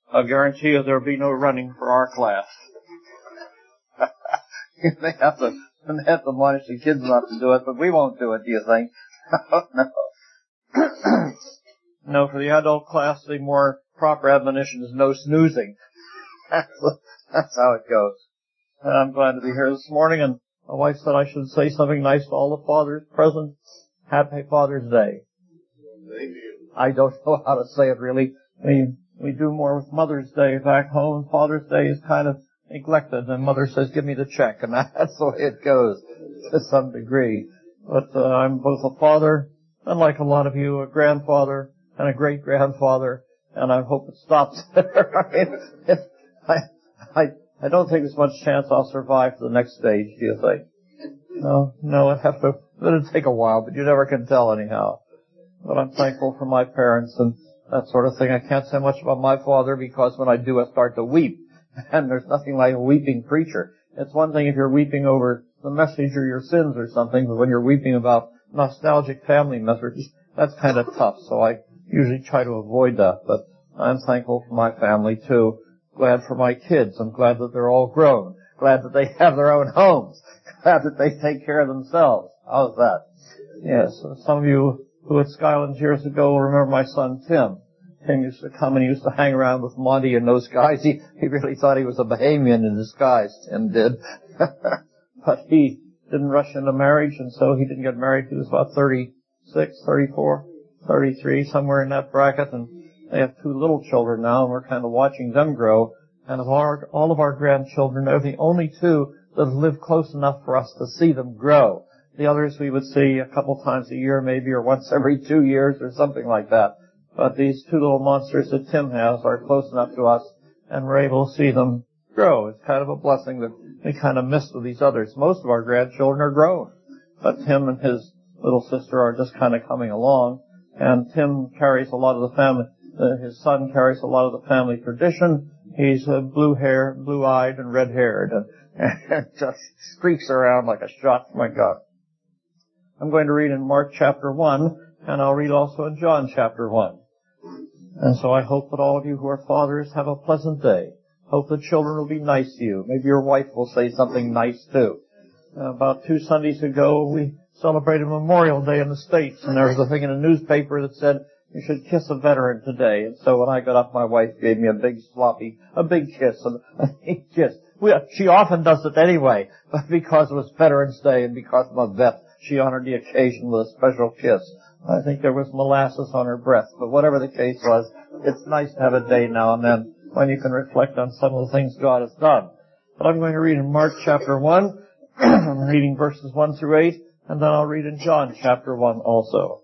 I'll guarantee you there'll be no running for our class. They have to admonish the kids not to do it, but we won't do it, do you think? No. No, for the adult class, the more proper admonition is no snoozing. That's how it goes. And I'm glad to be here this morning, and my wife said I should say something nice to all the fathers present. Happy Father's Day. Thank you. I don't know how to say it really. We do more with Mother's Day back home. Father's Day is kind of neglected, and Mother says, give me the check, and that's the way it goes to some degree. But I'm both a father, and like a lot of you, a grandfather and a great-grandfather, and I hope it stops there. I don't think there's much chance I'll survive to the next stage, do you think? No, it'll take a while, but you never can tell anyhow. But I'm thankful for my parents and that sort of thing. I can't say much about my father because when I do, I start to weep. And there's nothing like a weeping preacher. It's one thing if you're weeping over the message or your sins or something, but when you're weeping about nostalgic family messages, that's kind of tough. So I usually try to avoid that. But I'm thankful for my family too. Glad for my kids. I'm glad that they're all grown. Glad that they have their own homes. Glad that they take care of themselves. How's that? Yes, some of you who at Skylands years ago will remember my son Tim. Tim used to come and he used to hang around with Monty and those guys. He really thought he was a Bahamian in disguise, Tim did. But he didn't rush into marriage, and so he didn't get married. He was about 36, 34, 33, somewhere in that bracket, and they have 2 little children now, and we're kind of watching them grow. And of all of our grandchildren, they're the only 2 that have lived close enough for us to see them grow. The others we would see a couple times a year maybe, or once every 2 years or something like that. But these 2 little monsters that Tim has are close enough to us, and we're able to see them grow. It's kind of a blessing that we kind of missed with these others. Most of our grandchildren are grown, but Tim and his little sister are just kind of coming along. And Tim carries a lot of the family. His son carries a lot of the family tradition. He's blue-haired, blue-eyed, and red-haired, and just streaks around like a shot from a gun. I'm going to read in Mark chapter 1, and I'll read also in John chapter 1. And so I hope that all of you who are fathers have a pleasant day. Hope the children will be nice to you. Maybe your wife will say something nice too. About 2 Sundays ago, we celebrated Memorial Day in the States, and there was a thing in a newspaper that said, you should kiss a veteran today. And so when I got up, my wife gave me a big kiss, and a big kiss. She often does it anyway, but because it was Veterans Day and because I'm a vet, she honored the occasion with a special kiss. I think there was molasses on her breath, but whatever the case was, it's nice to have a day now and then when you can reflect on some of the things God has done. But I'm going to read in Mark chapter 1, I'm reading verses 1 through 8, and then I'll read in John chapter 1 also.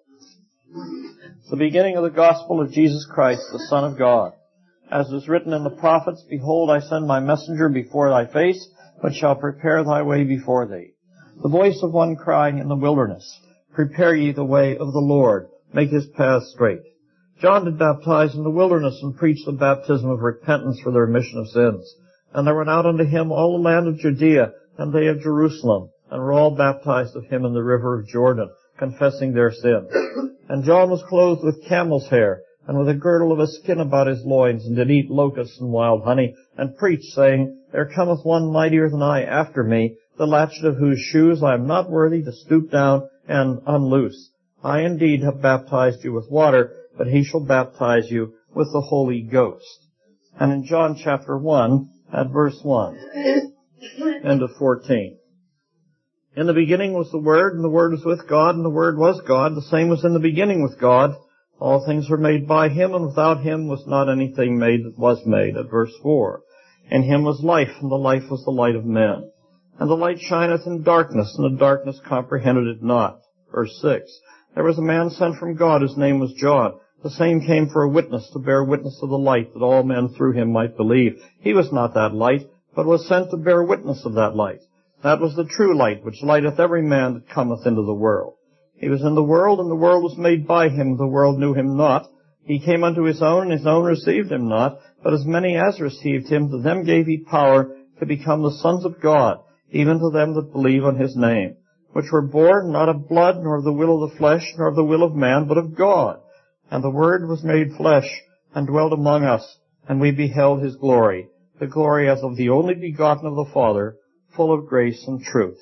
The beginning of the gospel of Jesus Christ, the Son of God. As is written in the prophets, behold, I send my messenger before thy face, which shall prepare thy way before thee. The voice of one crying in the wilderness, prepare ye the way of the Lord, make his path straight. John did baptize in the wilderness and preach the baptism of repentance for the remission of sins. And there went out unto him all the land of Judea, and they of Jerusalem, and were all baptized of him in the river of Jordan, confessing their sins. And John was clothed with camel's hair, and with a girdle of a skin about his loins, and did eat locusts and wild honey, and preached, saying, There cometh one mightier than I after me, the latchet of whose shoes I am not worthy to stoop down and unloose. I indeed have baptized you with water, but he shall baptize you with the Holy Ghost. And in John chapter 1, at verse 1, end of 14. In the beginning was the Word, and the Word was with God, and the Word was God. The same was in the beginning with God. All things were made by him, and without him was not anything made that was made. At verse 4. In him was life, and the life was the light of men. And the light shineth in darkness, and the darkness comprehended it not. Verse 6. There was a man sent from God, whose name was John. The same came for a witness, to bear witness of the light, that all men through him might believe. He was not that light, but was sent to bear witness of that light. That was the true light, which lighteth every man that cometh into the world. He was in the world, and the world was made by him. The world knew him not. He came unto his own, and his own received him not. But as many as received him, to them gave he power to become the sons of God, even to them that believe on his name, which were born not of blood, nor of the will of the flesh, nor of the will of man, but of God. And the Word was made flesh, and dwelt among us, and we beheld his glory, the glory as of the only begotten of the Father, full of grace and truth.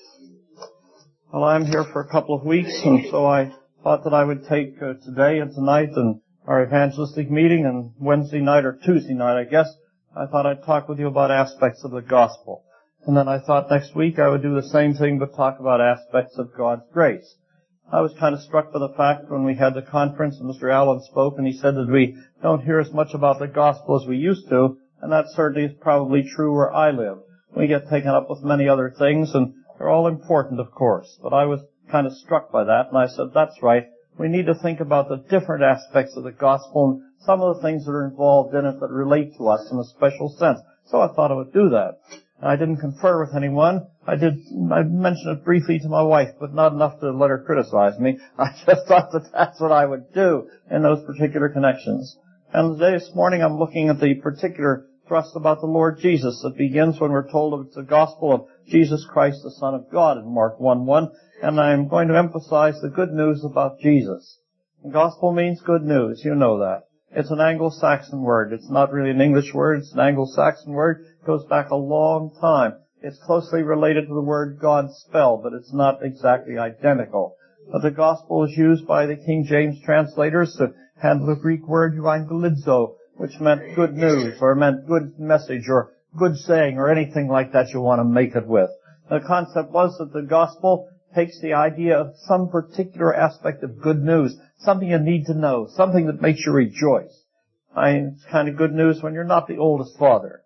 Well, I'm here for a couple of weeks, and so I thought that I would take today and tonight and our evangelistic meeting, and Wednesday night or Tuesday night, I guess, I thought I'd talk with you about aspects of the gospel. And then I thought next week I would do the same thing but talk about aspects of God's grace. I was kind of struck by the fact when we had the conference and Mr. Allen spoke and he said that we don't hear as much about the gospel as we used to, and that certainly is probably true where I live. We get taken up with many other things, and they're all important, of course. But I was kind of struck by that, and I said, that's right. We need to think about the different aspects of the gospel and some of the things that are involved in it that relate to us in a special sense. So I thought I would do that. I didn't confer with anyone. I mentioned it briefly to my wife, but not enough to let her criticize me. I just thought that that's what I would do in those particular connections. And today, this morning, I'm looking at the particular thrust about the Lord Jesus that begins when we're told it's the gospel of Jesus Christ, the Son of God, in Mark 1:1. And I'm going to emphasize the good news about Jesus. The gospel means good news. You know that. It's an Anglo-Saxon word. It's not really an English word. It's an Anglo-Saxon word. It goes back a long time. It's closely related to the word God spelled, but it's not exactly identical. But the gospel is used by the King James translators to handle the Greek word euangelizo, which meant good news, or meant good message, or good saying, or anything like that you want to make it with. The concept was that the gospel takes the idea of some particular aspect of good news, something you need to know, something that makes you rejoice. It's kind of good news when you're not the oldest father.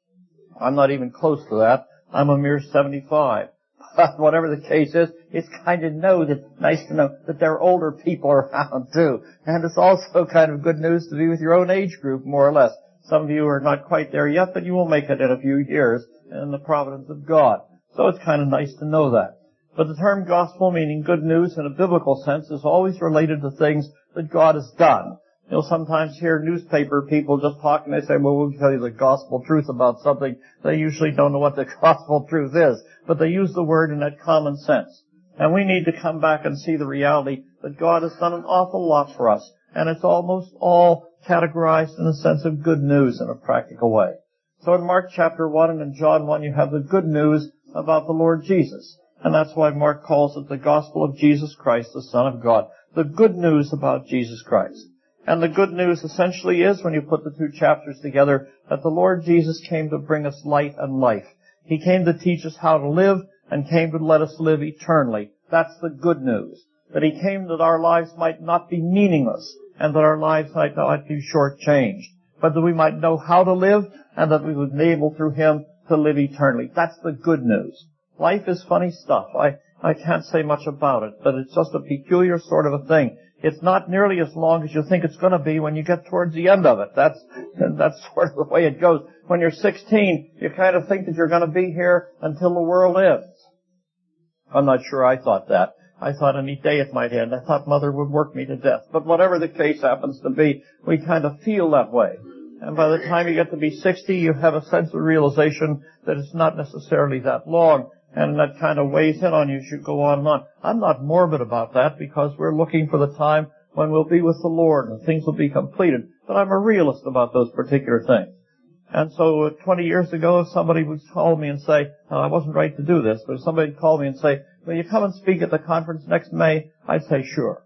I'm not even close to that. I'm a mere 75. But whatever the case is, it's kind of nice to know that there are older people around too. And it's also kind of good news to be with your own age group, more or less. Some of you are not quite there yet, but you will make it in a few years in the providence of God. So it's kind of nice to know that. But the term gospel, meaning good news in a biblical sense, is always related to things that God has done. You'll sometimes hear newspaper people just talking. They say, well, we'll tell you the gospel truth about something. They usually don't know what the gospel truth is, but they use the word in that common sense. And we need to come back and see the reality that God has done an awful lot for us. And it's almost all categorized in the sense of good news in a practical way. So in Mark chapter 1 and in John 1, you have the good news about the Lord Jesus. And that's why Mark calls it the gospel of Jesus Christ, the Son of God. The good news about Jesus Christ. And the good news essentially is, when you put the two chapters together, that the Lord Jesus came to bring us light and life. He came to teach us how to live and came to let us live eternally. That's the good news. That He came that our lives might not be meaningless and that our lives might not be shortchanged, but that we might know how to live and that we would be able through Him to live eternally. That's the good news. Life is funny stuff. I can't say much about it, but it's just a peculiar sort of a thing. It's not nearly as long as you think it's going to be when you get towards the end of it. That's sort of the way it goes. When you're 16, you kind of think that you're going to be here until the world ends. I'm not sure I thought that. I thought any day it might end. I thought Mother would work me to death. But whatever the case happens to be, we kind of feel that way. And by the time you get to be 60, you have a sense of realization that it's not necessarily that long. And that kind of weighs in on you as you go on and on. I'm not morbid about that because we're looking for the time when we'll be with the Lord and things will be completed. But I'm a realist about those particular things. And so 20 years ago, if somebody would call me and say, I wasn't right to do this, but if somebody would call me and say, will you come and speak at the conference next May? I'd say, sure.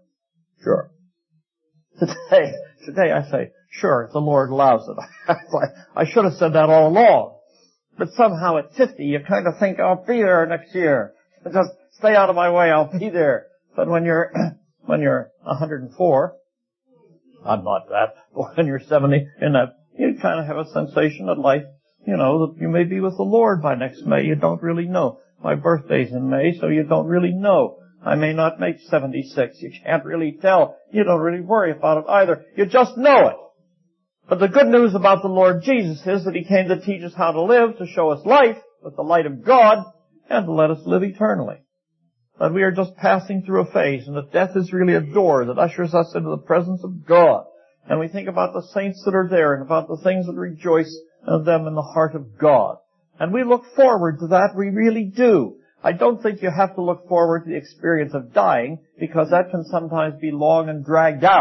Today I say, sure, if the Lord allows it. I should have said that all along. But somehow at 50, you kind of think, I'll be there next year. Just stay out of my way, I'll be there. But when you're 104, I'm not that, but when you're 70, you kind of have a sensation that life, that you may be with the Lord by next May. You don't really know. My birthday's in May, so you don't really know. I may not make 76. You can't really tell. You don't really worry about it either. You just know it. But the good news about the Lord Jesus is that He came to teach us how to live, to show us life with the light of God, and to let us live eternally. That we are just passing through a phase, and that death is really a door that ushers us into the presence of God. And we think about the saints that are there, and about the things that rejoice them in the heart of God. And we look forward to that, we really do. I don't think you have to look forward to the experience of dying, because that can sometimes be long and dragged out.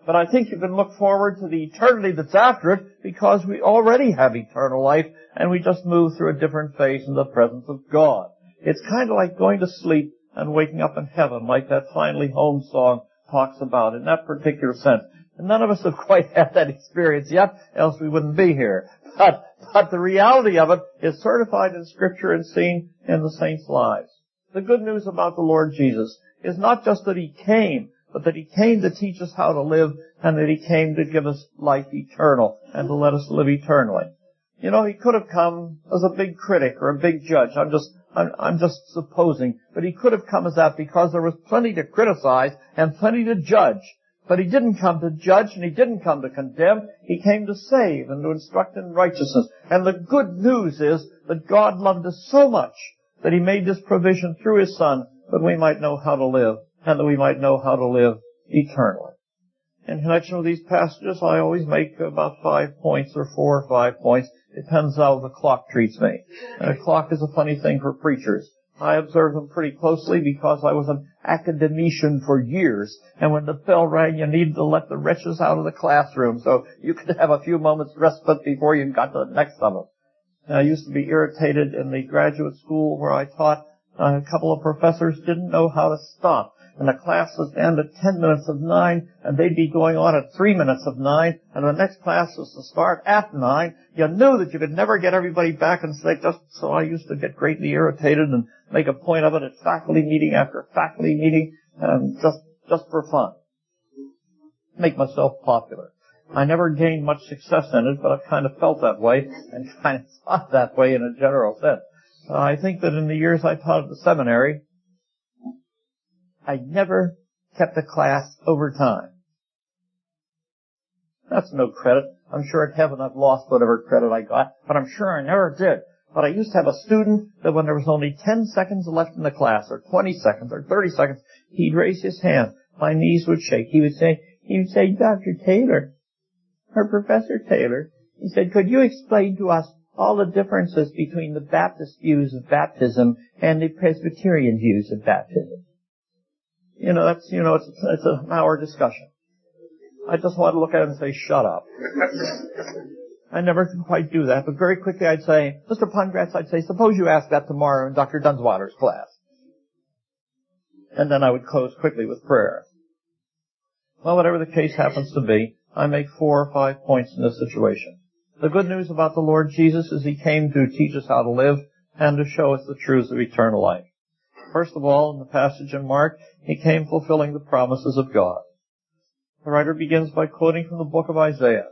But I think you can look forward to the eternity that's after it because we already have eternal life and we just move through a different phase in the presence of God. It's kind of like going to sleep and waking up in heaven, like that Finally Home song talks about in that particular sense. And none of us have quite had that experience yet, else we wouldn't be here. But the reality of it is certified in Scripture and seen in the saints' lives. The good news about the Lord Jesus is not just that He came, but that He came to teach us how to live and that He came to give us life eternal and to let us live eternally. You know, He could have come as a big critic or a big judge. I'm just supposing, but He could have come as that because there was plenty to criticize and plenty to judge. But He didn't come to judge and He didn't come to condemn. He came to save and to instruct in righteousness. And the good news is that God loved us so much that He made this provision through His Son that we might know how to live and that we might know how to live eternally. In connection with these passages, I always make about 5 points or 4 or 5 points. Depends how the clock treats me. And a clock is a funny thing for preachers. I observe them pretty closely because I was an academician for years. And when the bell rang, you needed to let the wretches out of the classroom so you could have a few moments respite before you got to the next of them. And I used to be irritated in the graduate school where I taught. A couple of professors didn't know how to stop. And the class was end at 10 minutes of 9, and they'd be going on at 3 minutes of 9, and the next class was to start at 9. You knew that you could never get everybody back and say, so I used to get greatly irritated and make a point of it at faculty meeting after faculty meeting, just for fun. Make myself popular. I never gained much success in it, but I kind of felt that way and kind of thought that way in a general sense. I think that in the years I taught at the seminary, I never kept a class over time. That's no credit. I'm sure at heaven I've lost whatever credit I got, but I'm sure I never did. But I used to have a student that when there was only 10 seconds left in the class, or 20 seconds, or 30 seconds, he'd raise his hand. My knees would shake. He would say, Dr. Taylor, or Professor Taylor, he said, could you explain to us all the differences between the Baptist views of baptism and the Presbyterian views of baptism? It's an hour discussion. I just want to look at him and say, shut up. I never can quite do that, but very quickly I'd say, Mr. Pungratz, I'd say, suppose you ask that tomorrow in Dr. Dunswater's class. And then I would close quickly with prayer. Well, whatever the case happens to be, I make 4 or 5 points in this situation. The good news about the Lord Jesus is He came to teach us how to live and to show us the truths of eternal life. First of all, in the passage in Mark, He came fulfilling the promises of God. The writer begins by quoting from the book of Isaiah.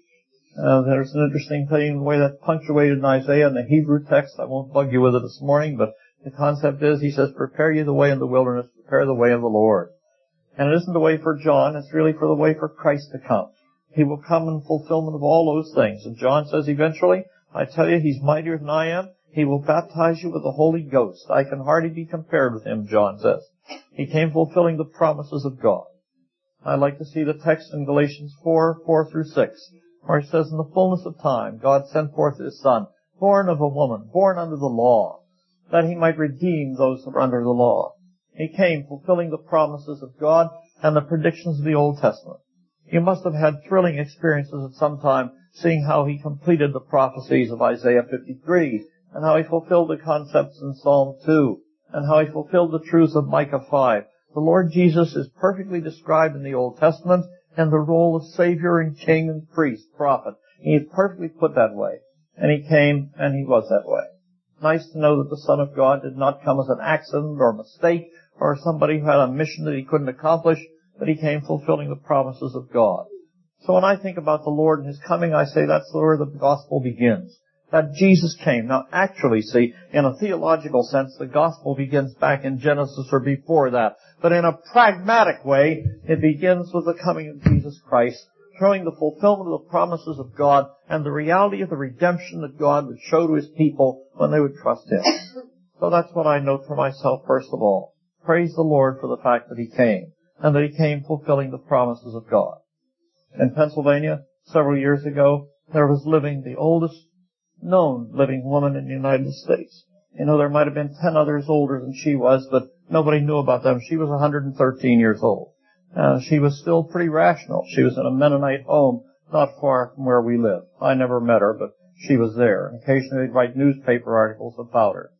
There's an interesting thing, the way that's punctuated in Isaiah in the Hebrew text. I won't bug you with it this morning, but the concept is, He says, prepare ye the way in the wilderness, prepare the way of the Lord. And it isn't the way for John, it's really for the way for Christ to come. He will come in fulfillment of all those things. And John says eventually, I tell you, He's mightier than I am. He will baptize you with the Holy Ghost. I can hardly be compared with Him, John says. He came fulfilling the promises of God. I like to see the text in Galatians 4 through 6, where it says, in the fullness of time, God sent forth His Son, born of a woman, born under the law, that He might redeem those who are under the law. He came fulfilling the promises of God and the predictions of the Old Testament. You must have had thrilling experiences at some time seeing how He completed the prophecies of Isaiah 53, and how He fulfilled the concepts in Psalm 2, and how He fulfilled the truths of Micah 5. The Lord Jesus is perfectly described in the Old Testament in the role of Savior and King and Priest, Prophet. He is perfectly put that way. And He came, and He was that way. Nice to know that the Son of God did not come as an accident or a mistake or somebody who had a mission that He couldn't accomplish, but He came fulfilling the promises of God. So when I think about the Lord and His coming, I say that's where the gospel begins. That Jesus came. Now actually, see, in a theological sense, the gospel begins back in Genesis or before that. But in a pragmatic way, it begins with the coming of Jesus Christ, showing the fulfillment of the promises of God and the reality of the redemption that God would show to His people when they would trust Him. So that's what I note for myself first of all. Praise the Lord for the fact that He came, and that He came fulfilling the promises of God. In Pennsylvania, several years ago, there was living the oldest known living woman in the United States. There might have been 10 others older than she was, but nobody knew about them. She was 113 years old. She was still pretty rational. She was in a Mennonite home not far from where we live. I never met her, but she was there. Occasionally they'd write newspaper articles about her.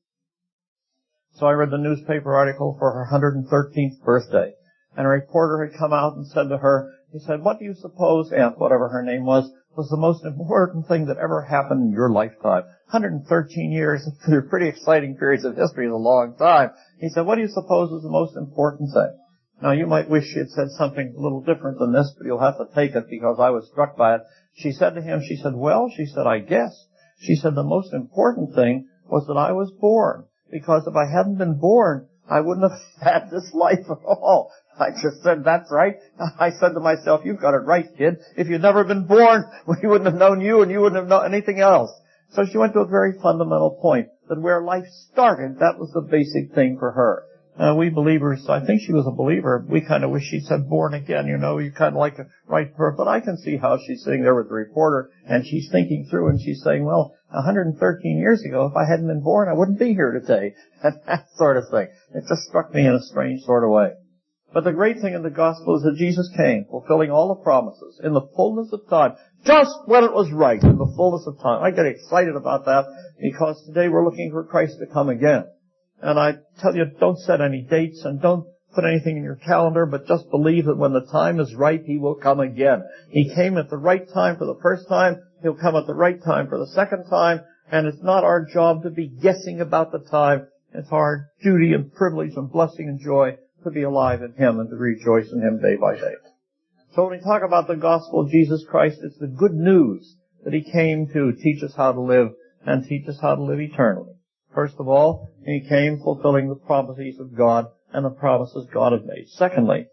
So I read the newspaper article for her 113th birthday. And a reporter had come out and said to her, he said, what do you suppose, Aunt, whatever her name was the most important thing that ever happened in your lifetime? 113 years, they're pretty exciting periods of history, is a long time. He said, what do you suppose was the most important thing? Now, you might wish she had said something a little different than this, but you'll have to take it because I was struck by it. She said to him, she said, I guess. She said, the most important thing was that I was born, because if I hadn't been born, I wouldn't have had this life at all. I just said, that's right. I said to myself, you've got it right, kid. If you'd never been born, we wouldn't have known you and you wouldn't have known anything else. So she went to a very fundamental point, that where life started, that was the basic thing for her. We believers, I think she was a believer, we kind of wish she said born again, you kind of like to write for her, but I can see how she's sitting there with the reporter and she's thinking through and she's saying, well, 113 years ago, if I hadn't been born, I wouldn't be here today. And that sort of thing. It just struck me in a strange sort of way. But the great thing in the gospel is that Jesus came, fulfilling all the promises in the fullness of time, just when it was right, in the fullness of time. I get excited about that because today we're looking for Christ to come again. And I tell you, don't set any dates and don't put anything in your calendar, but just believe that when the time is right, He will come again. He came at the right time for the first time. He'll come at the right time for the second time. And it's not our job to be guessing about the time. It's our duty and privilege and blessing and joy to be alive in Him and to rejoice in Him day by day. So when we talk about the gospel of Jesus Christ, it's the good news that He came to teach us how to live and teach us how to live eternally. First of all, He came fulfilling the prophecies of God and the promises God had made. Secondly,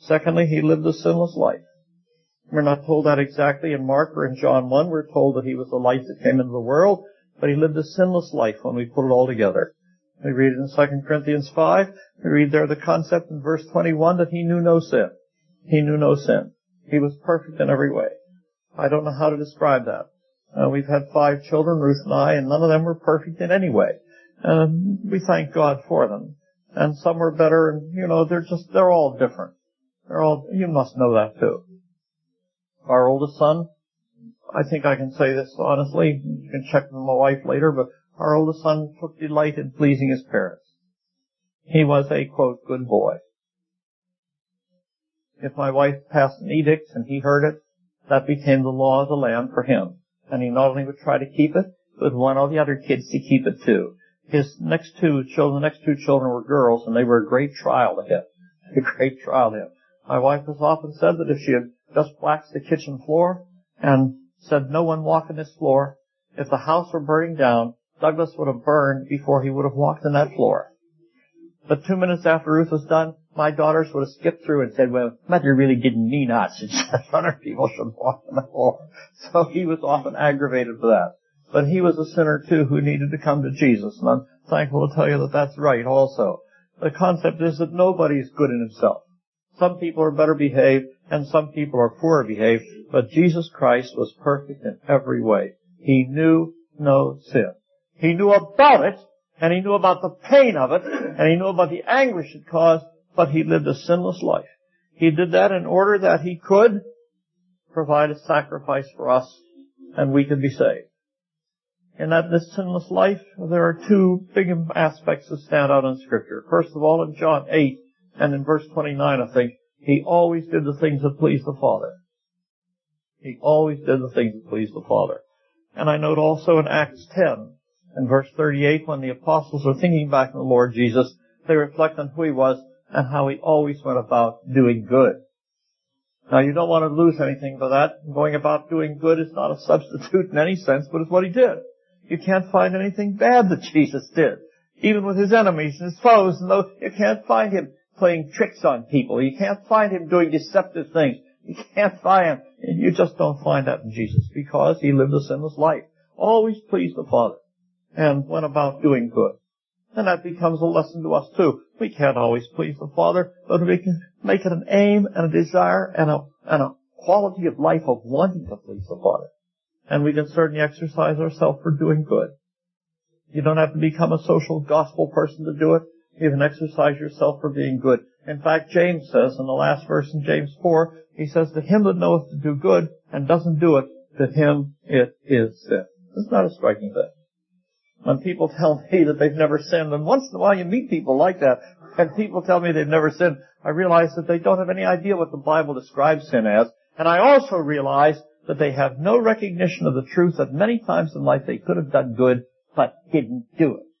He lived a sinless life. We're not told that exactly in Mark or in John 1. We're told that He was the light that came into the world, but He lived a sinless life when we put it all together. We read it in 2 Corinthians 5. We read there the concept in verse 21 that He knew no sin. He knew no sin. He was perfect in every way. I don't know how to describe that. We've had 5 children, Ruth and I, and none of them were perfect in any way. We thank God for them. And some were better, and, they're all different. You must know that too. Our oldest son, I think I can say this honestly, you can check with my wife later, but our oldest son took delight in pleasing his parents. He was a, quote, good boy. If my wife passed an edict and he heard it, that became the law of the land for him. And he not only would try to keep it, but would want all the other kids to keep it too. The next two children were girls, and they were a great trial to him. A great trial to him. My wife has often said that if she had just waxed the kitchen floor and said, no one walk on this floor, if the house were burning down, Douglas would have burned before he would have walked on that floor. But 2 minutes after Ruth was done, my daughters would have skipped through and said, well, Mother really didn't mean us. She said other people should walk on the floor. So he was often aggravated for that. But he was a sinner too who needed to come to Jesus. And I'm thankful to tell you that that's right also. The concept is that nobody is good in himself. Some people are better behaved and some people are poorer behaved. But Jesus Christ was perfect in every way. He knew no sin. He knew about it, and He knew about the pain of it, and He knew about the anguish it caused, but He lived a sinless life. He did that in order that He could provide a sacrifice for us, and we could be saved. In this sinless life, there are 2 big aspects that stand out in Scripture. First of all, in John 8, and in verse 29, I think, He always did the things that pleased the Father. He always did the things that pleased the Father. And I note also in Acts 10, in verse 38, when the apostles are thinking back on the Lord Jesus, they reflect on who He was and how He always went about doing good. Now, you don't want to lose anything for that. Going about doing good is not a substitute in any sense, but it's what He did. You can't find anything bad that Jesus did. Even with His enemies and His foes, you can't find Him playing tricks on people. You can't find Him doing deceptive things. You can't find Him. You just don't find that in Jesus because He lived a sinless life. Always pleased the Father and went about doing good. And that becomes a lesson to us too. We can't always please the Father, but we can make it an aim and a desire and a quality of life of wanting to please the Father. And we can certainly exercise ourselves for doing good. You don't have to become a social gospel person to do it. Even exercise yourself for being good. In fact, James says in the last verse in James 4, he says, to him that knoweth to do good and doesn't do it, to him it is sin. It's not a striking thing. When people tell me that they've never sinned, and once in a while you meet people like that, and people tell me they've never sinned, I realize that they don't have any idea what the Bible describes sin as. And I also realize that they have no recognition of the truth that many times in life they could have done good, but didn't do it.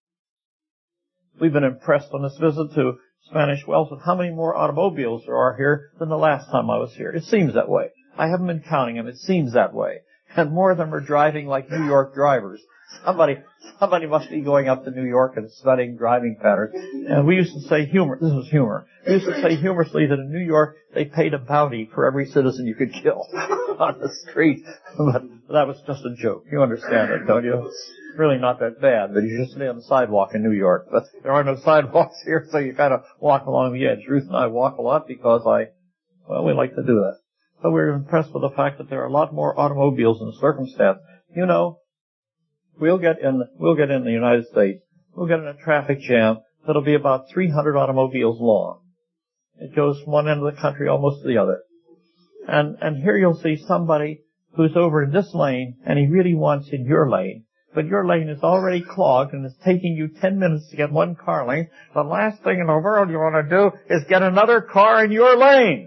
We've been impressed on this visit to Spanish Wells with how many more automobiles there are here than the last time I was here. It seems that way. I haven't been counting them. It seems that way. And more of them are driving like New York drivers. Somebody must be going up to New York and studying driving patterns. And we used to say this was humor. We used to say humorously that in New York they paid a bounty for every citizen you could kill on the street. But that was just a joke. You understand it, don't you? It's really not that bad, but you just stay on the sidewalk in New York. But there are no sidewalks here, so you kind of walk along the edge. Ruth and I walk a lot because we like to do that. But we're impressed with the fact that there are a lot more automobiles in the circumstance. You know, we'll get in the United States, we'll get in a traffic jam that'll be about 300 automobiles long. It goes from one end of the country almost to the other. And here you'll see somebody who's over in this lane, and he really wants in your lane. But your lane is already clogged, and it's taking you 10 minutes to get one car lane. The last thing in the world you want to do is get another car in your lane.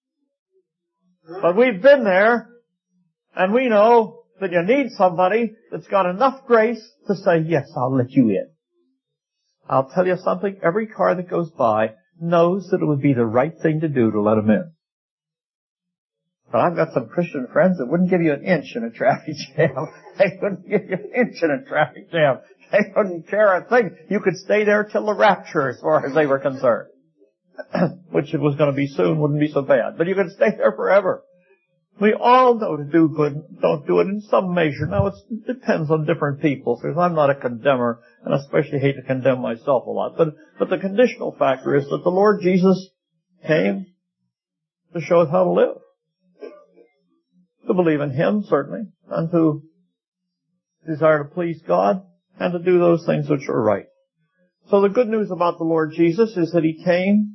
But we've been there, and we know that you need somebody that's got enough grace to say, yes, I'll let you in. I'll tell you something, every car that goes by knows that it would be the right thing to do to let them in. But I've got some Christian friends that wouldn't give you an inch in a traffic jam. They wouldn't give you an inch in a traffic jam. They wouldn't care a thing. You could stay there till the rapture as far as they were concerned. Which it was going to be soon, wouldn't be so bad. But you could stay there forever. We all know to do good, don't do it in some measure. Now, it depends on different people, because I'm not a condemner, and I especially hate to condemn myself a lot. But the conditional factor is that the Lord Jesus came to show us how to live. To believe in Him, certainly, and to desire to please God, and to do those things which are right. So the good news about the Lord Jesus is that He came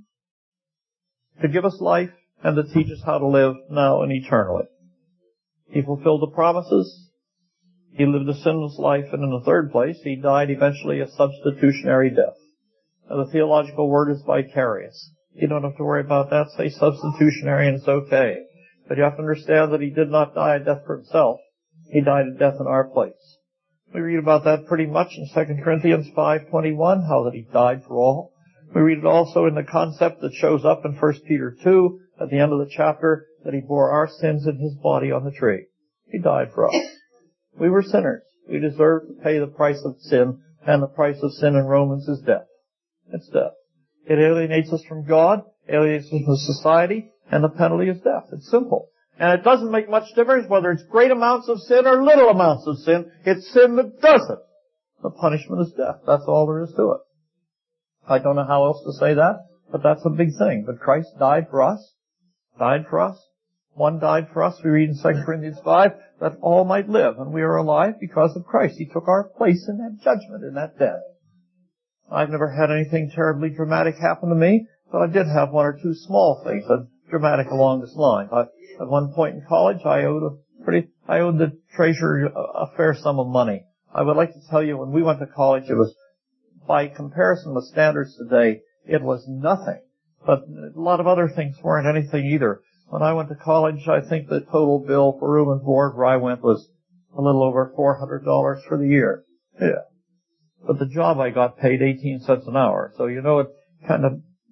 to give us life and to teach us how to live now and eternally. He fulfilled the promises. He lived a sinless life, and in the third place, He died eventually a substitutionary death. Now, the theological word is vicarious. You don't have to worry about that. Say substitutionary and it's okay. But you have to understand that He did not die a death for Himself. He died a death in our place. We read about that pretty much in 2 Corinthians 5:21, how that He died for all. We read it also in the concept that shows up in 1 Peter 2 at the end of the chapter, that He bore our sins in His body on the tree. He died for us. We were sinners. We deserved to pay the price of sin, and the price of sin in Romans is death. It's death. It alienates us from God, alienates us from society, and the penalty is death. It's simple. And it doesn't make much difference whether it's great amounts of sin or little amounts of sin. It's sin that does it. The punishment is death. That's all there is to it. I don't know how else to say that, but that's a big thing. But Christ died for us. Died for us. One died for us. We read in 2 Corinthians 5 that all might live, and we are alive because of Christ. He took our place in that judgment, in that death. I've never had anything terribly dramatic happen to me, but I did have one or two small things that dramatic along this line. At one point in college, I owed the treasurer a fair sum of money. I would like to tell you, when we went to college, it was, by comparison with standards today, it was nothing. But a lot of other things weren't anything either. When I went to college, I think the total bill for room and board where I went was a little over $400 for the year. Yeah. But the job I got paid 18 cents an hour. So, you know, it kind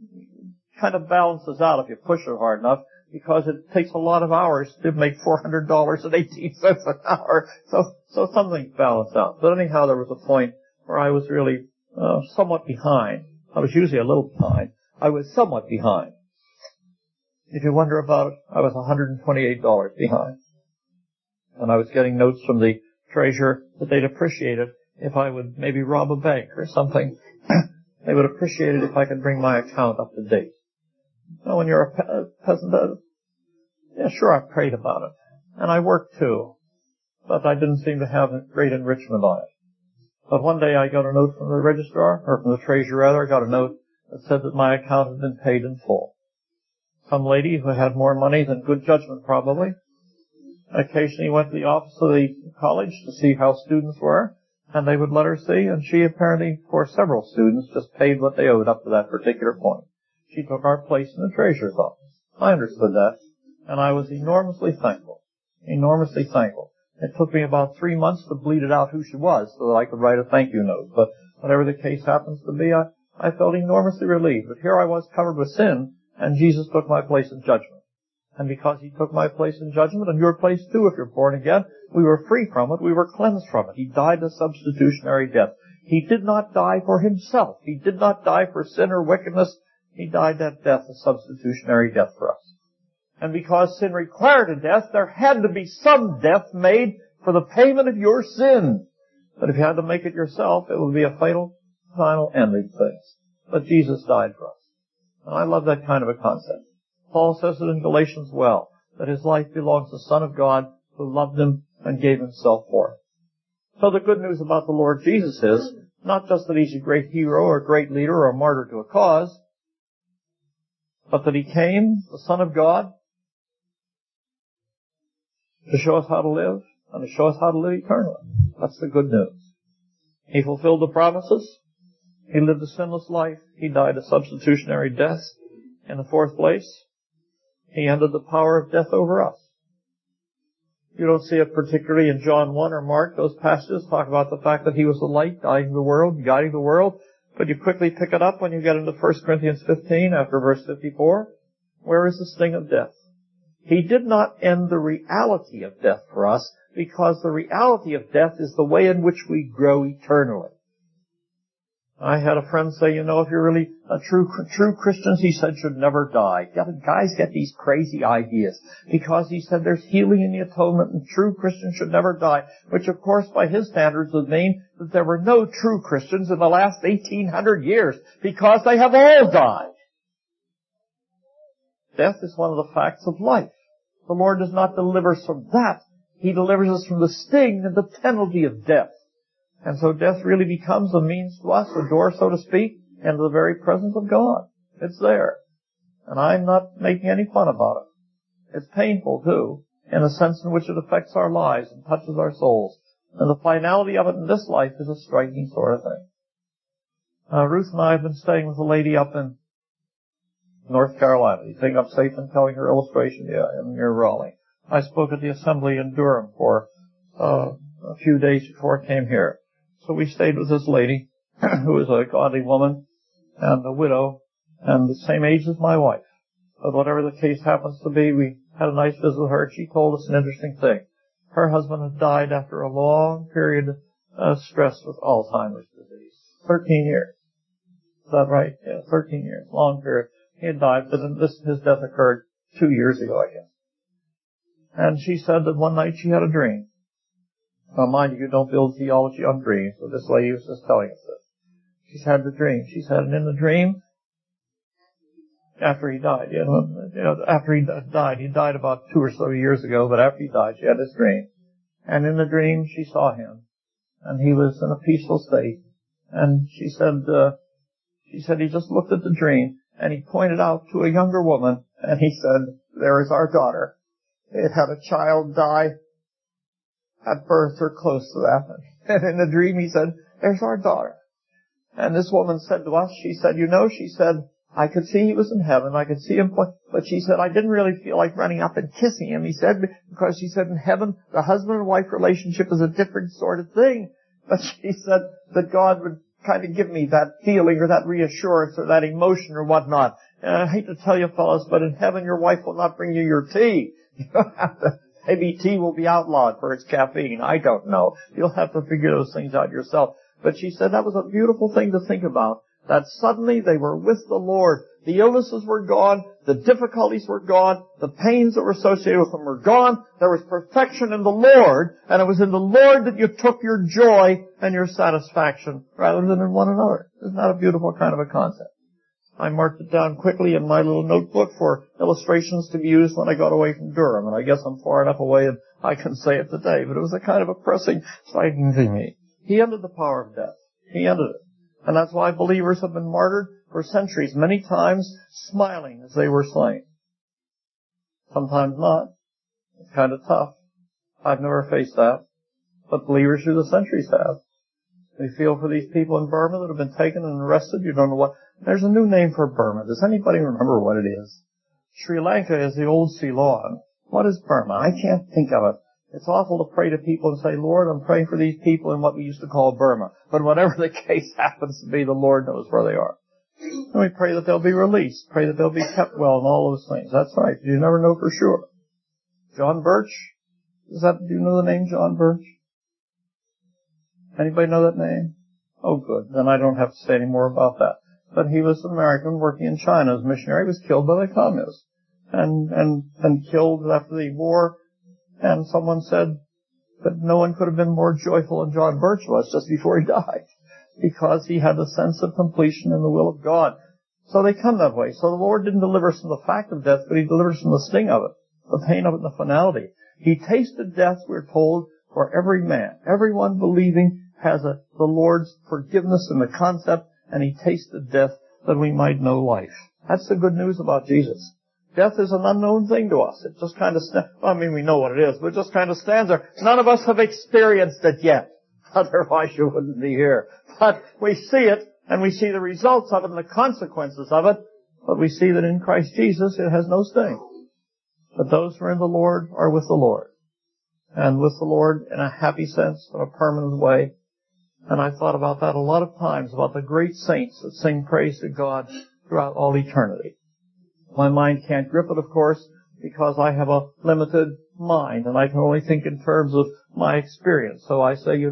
of balances out if you push it hard enough, because it takes a lot of hours to make $400 at 18 cents an hour. So some things balance out. But anyhow, there was a point where I was really somewhat behind. I was usually a little behind. I was somewhat behind. If you wonder about it, I was $128 behind. And I was getting notes from the treasurer that they'd appreciate it if I would maybe rob a bank or something. They would appreciate it if I could bring my account up to date. Now, when you're a peasant, yeah, sure, I prayed about it. And I worked too. But I didn't seem to have great enrichment on it. But one day I got a note from the registrar, or from the treasurer rather, I got a note that said that my account had been paid in full. Some lady who had more money than good judgment probably occasionally went to the office of the college to see how students were, and they would let her see, and she apparently, for several students, just paid what they owed up to that particular point. She took our place in the treasurer's office. I understood that, and I was enormously thankful. Enormously thankful. It took me about 3 months to bleed it out who she was so that I could write a thank you note, but whatever the case happens to be, I felt enormously relieved. But here I was covered with sin, and Jesus took my place in judgment. And because he took my place in judgment, and your place too if you're born again, we were free from it, we were cleansed from it. He died a substitutionary death. He did not die for himself. He did not die for sin or wickedness. He died that death, a substitutionary death for us. And because sin required a death, there had to be some death made for the payment of your sin. But if you had to make it yourself, it would be a fatal, final ending to things. But Jesus died for us. And I love that kind of a concept. Paul says it in Galatians well, that his life belongs to the Son of God who loved him and gave himself for him. So the good news about the Lord Jesus is not just that he's a great hero or a great leader or a martyr to a cause, but that he came, the Son of God, to show us how to live and to show us how to live eternally. That's the good news. He fulfilled the promises. He lived a sinless life. He died a substitutionary death. In the fourth place, he ended the power of death over us. You don't see it particularly in John 1 or Mark. Those passages talk about the fact that he was the light, guiding the world. But you quickly pick it up when you get into 1 Corinthians 15 after verse 54. Where is the sting of death? He did not end the reality of death for us, because the reality of death is the way in which we grow eternally. I had a friend say, if you're really a true Christians, he said, should never die. Guys get these crazy ideas, because he said there's healing in the atonement and true Christians should never die, which of course by his standards would mean that there were no true Christians in the last 1800 years, because they have all died. Death is one of the facts of life. The Lord does not deliver us from that. He delivers us from the sting and the penalty of death. And so death really becomes a means to us, a door, so to speak, into the very presence of God. It's there. And I'm not making any fun about it. It's painful, too, in a sense in which it affects our lives and touches our souls. And the finality of it in this life is a striking sort of thing. Ruth and I have been staying with a lady up in North Carolina. You think I'm safe in telling her illustration? Yeah, I'm near Raleigh. I spoke at the assembly in Durham for a few days before I came here. So we stayed with this lady, who is a godly woman and a widow and the same age as my wife. But whatever the case happens to be, we had a nice visit with her. She told us an interesting thing. Her husband had died after a long period of stress with Alzheimer's disease. 13 years. Is that right? Yeah, 13 years. Long period. He had died, but his death occurred 2 years ago, I guess. And she said that one night she had a dream. Now, mind you, don't build theology on dreams, but this lady was just telling us this. She's had the dream. She said, and in the dream, after he died, after he died about 2 or so years ago, but after he died, she had this dream. And in the dream, she saw him, and he was in a peaceful state. And she said he just looked at the dream, and he pointed out to a younger woman, and he said, there is our daughter. It had a child die at birth or close to that. And in the dream he said, there's our daughter. And this woman said to us, she said, I could see he was in heaven. I could see him, but she said, I didn't really feel like running up and kissing him. He said, because she said in heaven, the husband and wife relationship is a different sort of thing. But she said that God would kind of give me that feeling or that reassurance or that emotion or whatnot. And I hate to tell you fellas, but in heaven your wife will not bring you your tea. You don't have to. Maybe tea will be outlawed for its caffeine. I don't know. You'll have to figure those things out yourself. But she said that was a beautiful thing to think about, that suddenly they were with the Lord. The illnesses were gone. The difficulties were gone. The pains that were associated with them were gone. There was perfection in the Lord, and it was in the Lord that you took your joy and your satisfaction rather than in one another. Isn't that a beautiful kind of a concept? I marked it down quickly in my little notebook for illustrations to be used when I got away from Durham, and I guess I'm far enough away and I can say it today, but it was a kind of a pressing, striking to me. He ended the power of death. He ended it. And that's why believers have been martyred for centuries, many times smiling as they were slain. Sometimes not. It's kind of tough. I've never faced that. But believers through the centuries have. We feel for these people in Burma that have been taken and arrested. You don't know what. There's a new name for Burma. Does anybody remember what it is? Sri Lanka is the old Ceylon. What is Burma? I can't think of it. It's awful to pray to people and say, Lord, I'm praying for these people in what we used to call Burma. But whatever the case happens to be, the Lord knows where they are. And we pray that they'll be released. Pray that they'll be kept well and all those things. That's right. You never know for sure. John Birch? Do you know the name John Birch? Anybody know that name? Oh, good. Then I don't have to say any more about that. But he was an American working in China as a missionary. He was killed by the communists. And killed after the war. And someone said that no one could have been more joyful than John Birch was just before he died. Because he had the sense of completion in the will of God. So they come that way. So the Lord didn't deliver us from the fact of death, but He delivered us from the sting of it, the pain of it, and the finality. He tasted death, we're told, for every man. Everyone believing has the Lord's forgiveness in the concept, and He tasted death that we might know life. That's the good news about Jesus. Death is an unknown thing to us. It just kind of, we know what it is, but it just kind of stands there. None of us have experienced it yet. Otherwise you wouldn't be here. But we see it, and we see the results of it and the consequences of it, but we see that in Christ Jesus it has no sting. But those who are in the Lord are with the Lord. And with the Lord in a happy sense, in a permanent way. And I thought about that a lot of times, about the great saints that sing praise to God throughout all eternity. My mind can't grip it, of course, because I have a limited mind, and I can only think in terms of my experience. So I say,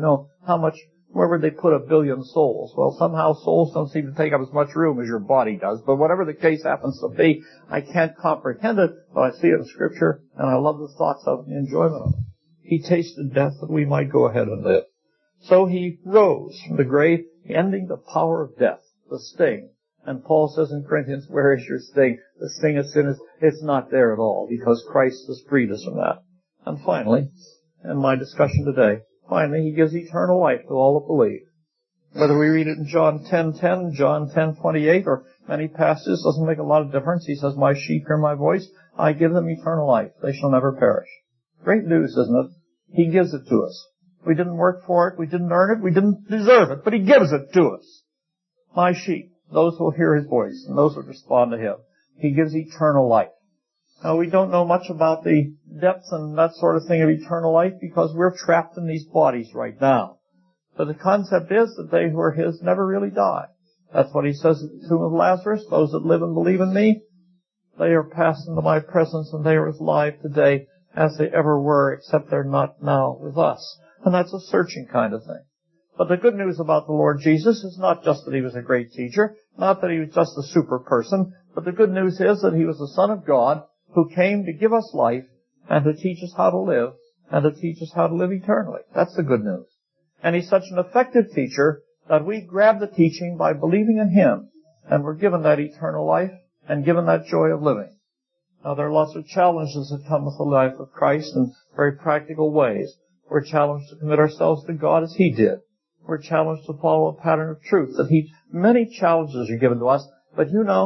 where would they put 1 billion souls? Well, somehow souls don't seem to take up as much room as your body does, but whatever the case happens to be, I can't comprehend it, but I see it in Scripture, and I love the thoughts of it and the enjoyment of it. He tasted death that we might go ahead and live. So He rose from the grave, ending the power of death, the sting. And Paul says in Corinthians, where is your sting? The sting of sin it's not there at all, because Christ has freed us from that. And finally, in my discussion today, He gives eternal life to all that believe. Whether we read it in John 10:10, John 10:28, or many passages, doesn't make a lot of difference. He says, my sheep hear my voice. I give them eternal life. They shall never perish. Great news, isn't it? He gives it to us. We didn't work for it. We didn't earn it. We didn't deserve it. But He gives it to us. My sheep, those who will hear His voice and those who respond to Him. He gives eternal life. Now, we don't know much about the depth and that sort of thing of eternal life because we're trapped in these bodies right now. But the concept is that they who are His never really die. That's what He says at the tomb of Lazarus. Those that live and believe in Me, they are passed into My presence, and they are as alive today as they ever were, except they're not now with us. And that's a searching kind of thing. But the good news about the Lord Jesus is not just that He was a great teacher, not that He was just a super person, but the good news is that He was the Son of God who came to give us life and to teach us how to live and to teach us how to live eternally. That's the good news. And He's such an effective teacher that we grab the teaching by believing in Him, and we're given that eternal life and given that joy of living. Now, there are lots of challenges that come with the life of Christ in very practical ways. We're challenged to commit ourselves to God as He did. We're challenged to follow a pattern of truth. Many challenges are given to us, but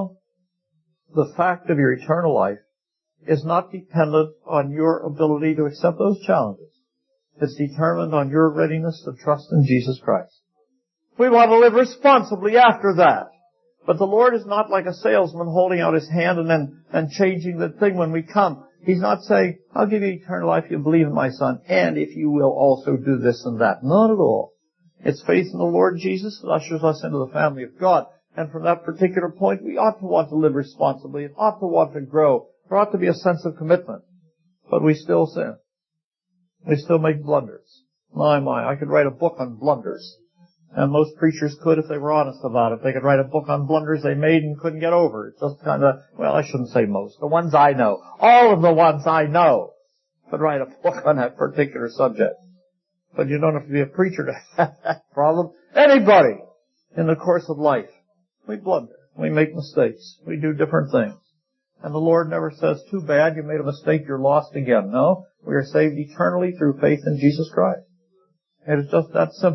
the fact of your eternal life is not dependent on your ability to accept those challenges. It's determined on your readiness to trust in Jesus Christ. We want to live responsibly after that. But the Lord is not like a salesman holding out His hand and changing the thing when we come. He's not saying, I'll give you eternal life if you believe in My Son, and if you will also do this and that. Not at all. It's faith in the Lord Jesus that ushers us into the family of God. And from that particular point, we ought to want to live responsibly. It ought to want to grow. There ought to be a sense of commitment. But we still sin. We still make blunders. My, I could write a book on blunders. And most preachers could if they were honest about it. They could write a book on blunders they made and couldn't get over. It's just kind of, I shouldn't say most. The ones I know. All of the ones I know could write a book on that particular subject. But you don't have to be a preacher to have that problem. Anybody in the course of life. We blunder. We make mistakes. We do different things. And the Lord never says, too bad, you made a mistake, you're lost again. No, we are saved eternally through faith in Jesus Christ. It is just that simple.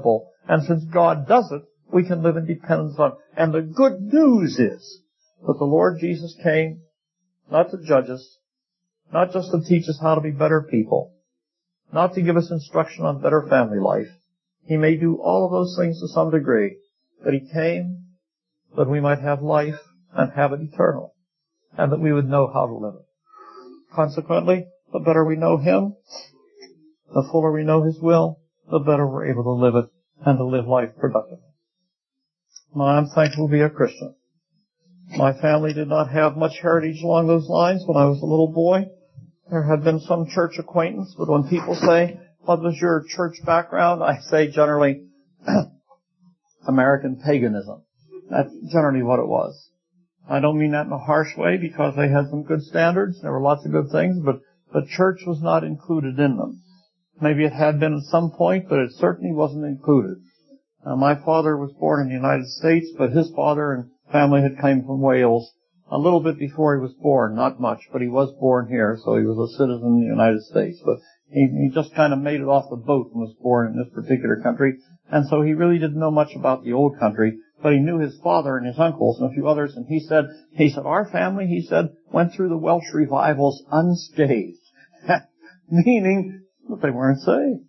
And since God does it, we can live in dependence on it. And the good news is that the Lord Jesus came not to judge us, not just to teach us how to be better people, not to give us instruction on better family life. He may do all of those things to some degree, but He came that we might have life and have it eternal, and that we would know how to live it. Consequently, the better we know Him, the fuller we know His will, the better we're able to live it and to live life productively. Now, I'm thankful to be a Christian. My family did not have much heritage along those lines when I was a little boy. There had been some church acquaintance, but when people say, what was your church background? I say generally, American paganism. That's generally what it was. I don't mean that in a harsh way because they had some good standards. There were lots of good things, but church was not included in them. Maybe it had been at some point, but it certainly wasn't included. My father was born in the United States, but his father and family had come from Wales a little bit before he was born, not much, but he was born here, so he was a citizen in the United States. But he just kind of made it off the boat and was born in this particular country, and so he really didn't know much about the old country, but he knew his father and his uncles and a few others, and he said, our family, he said, went through the Welsh revivals unscathed, meaning that they weren't saved.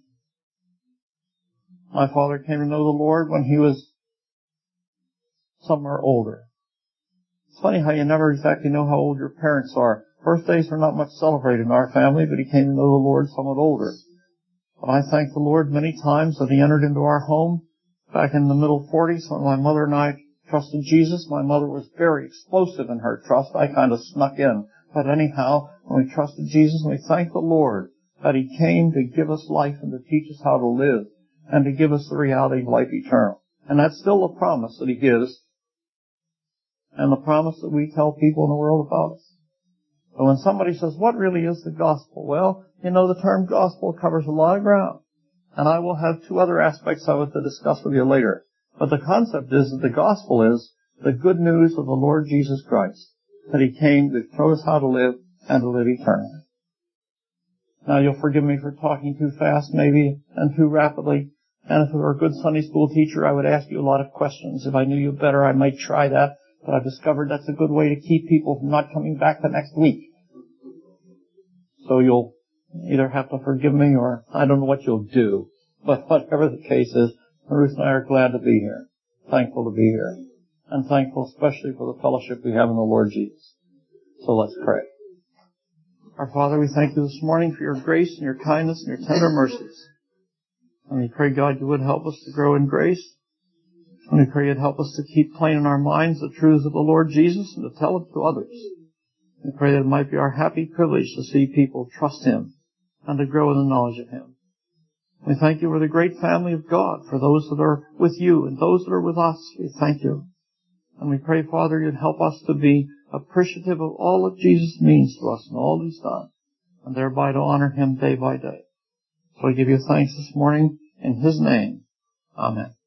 My father came to know the Lord when he was somewhere older. It's funny how you never exactly know how old your parents are. Birthdays are not much celebrated in our family, but he came to know the Lord somewhat older. But I thank the Lord many times that he entered into our home back in the middle 40s when my mother and I trusted Jesus. My mother was very explosive in her trust. I kind of snuck in. But anyhow, when we trusted Jesus, and we thank the Lord that he came to give us life and to teach us how to live and to give us the reality of life eternal. And that's still a promise that he gives, and the promise that we tell people in the world about us. But when somebody says, what really is the gospel? Well, the term gospel covers a lot of ground. And I will have two other aspects of it to discuss with you later. But the concept is that the gospel is the good news of the Lord Jesus Christ, that he came to show us how to live and to live eternally. Now, you'll forgive me for talking too fast, maybe, and too rapidly. And if you were a good Sunday school teacher, I would ask you a lot of questions. If I knew you better, I might try that. But I've discovered that's a good way to keep people from not coming back the next week. So you'll either have to forgive me or I don't know what you'll do. But whatever the case is, Ruth and I are glad to be here. Thankful to be here. And thankful especially for the fellowship we have in the Lord Jesus. So let's pray. Our Father, we thank you this morning for your grace and your kindness and your tender mercies. And we pray, God, you would help us to grow in grace. And we pray you'd help us to keep plain in our minds the truths of the Lord Jesus and to tell it to others. We pray that it might be our happy privilege to see people trust him and to grow in the knowledge of him. We thank you for the great family of God, for those that are with you and those that are with us. We thank you. And we pray, Father, you'd help us to be appreciative of all that Jesus means to us and all he's done, and thereby to honor him day by day. So I give you thanks this morning in his name. Amen.